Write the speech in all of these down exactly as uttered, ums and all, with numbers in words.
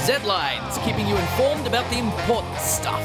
Z-Lines, keeping you informed about the important stuff.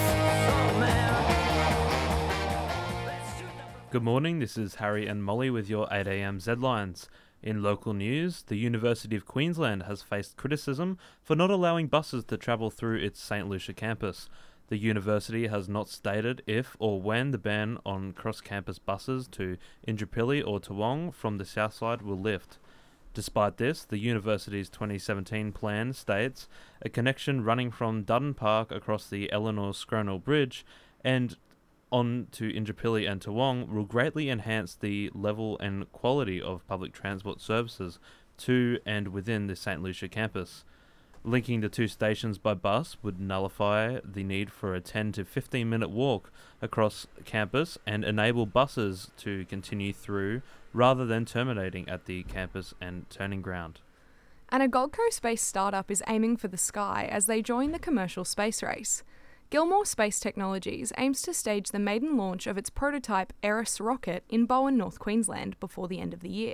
Good morning, this is Harry and Molly with your eight a m Z-Lines. In local news, the University of Queensland has faced criticism for not allowing buses to travel through its St Lucia campus. The university has not stated if or when the ban on cross-campus buses to Indooroopilly or Toowong from the south side will lift. Despite this, the university's twenty seventeen plan states a connection running from Dutton Park across the Eleanor Scronal Bridge and on to Indooroopilly and Toowong will greatly enhance the level and quality of public transport services to and within the St Lucia campus. Linking the two stations by bus would nullify the need for a ten to fifteen minute walk across campus and enable buses to continue through rather than terminating at the campus and turning ground. And a Gold Coast-based startup is aiming for the sky as they join the commercial space race. Gilmore Space Technologies aims to stage the maiden launch of its prototype Eris rocket in Bowen, North Queensland before the end of the year.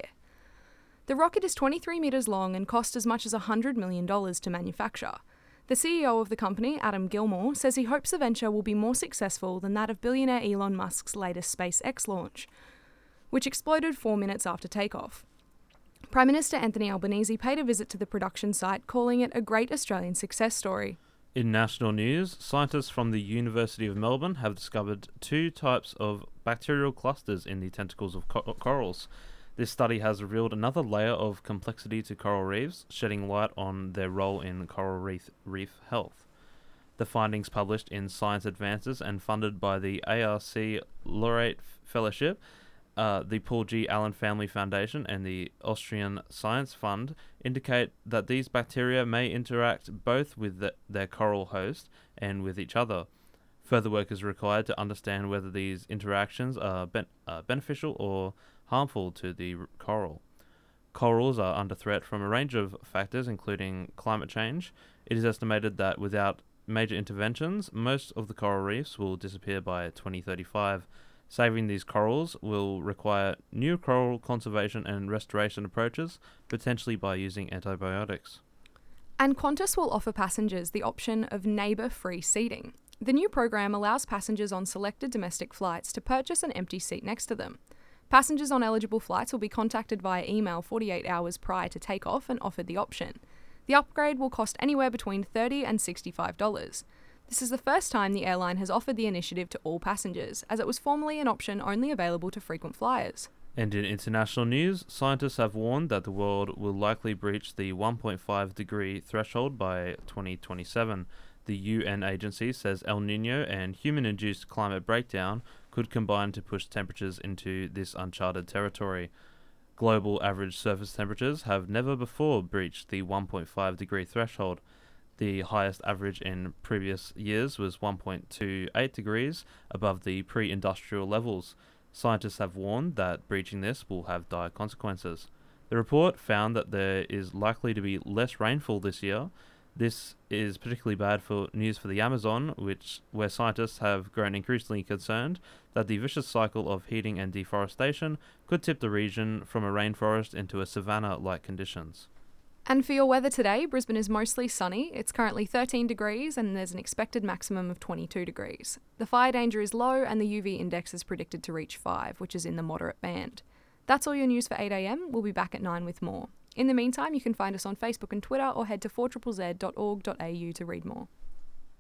The rocket is twenty-three metres long and cost as much as one hundred million dollars to manufacture. The C E O of the company, Adam Gilmore, says he hopes the venture will be more successful than that of billionaire Elon Musk's latest SpaceX launch, which exploded four minutes after takeoff. Prime Minister Anthony Albanese paid a visit to the production site, calling it a great Australian success story. In national news, scientists from the University of Melbourne have discovered two types of bacterial clusters in the tentacles of co- corals. This study has revealed another layer of complexity to coral reefs, shedding light on their role in coral reef, reef health. The findings, published in Science Advances and funded by the A R C Laureate Fellowship, uh, the Paul G. Allen Family Foundation and the Austrian Science Fund, indicate that these bacteria may interact both with the, their coral host and with each other. Further work is required to understand whether these interactions are ben- uh, beneficial or harmful to the r- coral. Corals are under threat from a range of factors, including climate change. It is estimated that without major interventions, most of the coral reefs will disappear by twenty thirty-five. Saving these corals will require new coral conservation and restoration approaches, potentially by using antibiotics. And Qantas will offer passengers the option of neighbour-free seating. The new program allows passengers on selected domestic flights to purchase an empty seat next to them. Passengers on eligible flights will be contacted via email forty-eight hours prior to takeoff and offered the option. The upgrade will cost anywhere between thirty dollars and sixty-five dollars. This is the first time the airline has offered the initiative to all passengers, as it was formerly an option only available to frequent flyers. And in international news, scientists have warned that the world will likely breach the one point five degree threshold by twenty twenty-seven. The U N agency says El Niño and human-induced climate breakdown could combine to push temperatures into this uncharted territory. Global average surface temperatures have never before breached the one point five degree threshold. The highest average in previous years was one point two eight degrees above the pre-industrial levels. Scientists have warned that breaching this will have dire consequences. The report found that there is likely to be less rainfall this year. This is particularly bad for news for the Amazon, which where scientists have grown increasingly concerned that the vicious cycle of heating and deforestation could tip the region from a rainforest into a savanna-like conditions. And for your weather today, Brisbane is mostly sunny. It's currently thirteen degrees and there's an expected maximum of twenty-two degrees. The fire danger is low and the U V index is predicted to reach five, which is in the moderate band. That's all your news for eight a m. We'll be back at nine with more. In the meantime, you can find us on Facebook and Twitter or head to four Z Z Z dot org dot a u to read more.